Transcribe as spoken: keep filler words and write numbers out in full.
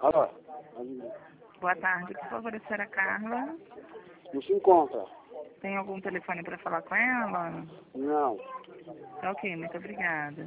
Alô? Boa tarde, por favor, a senhora Carla. Não se encontra? Tem algum telefone para falar com ela? Não. Tá ok, muito obrigada.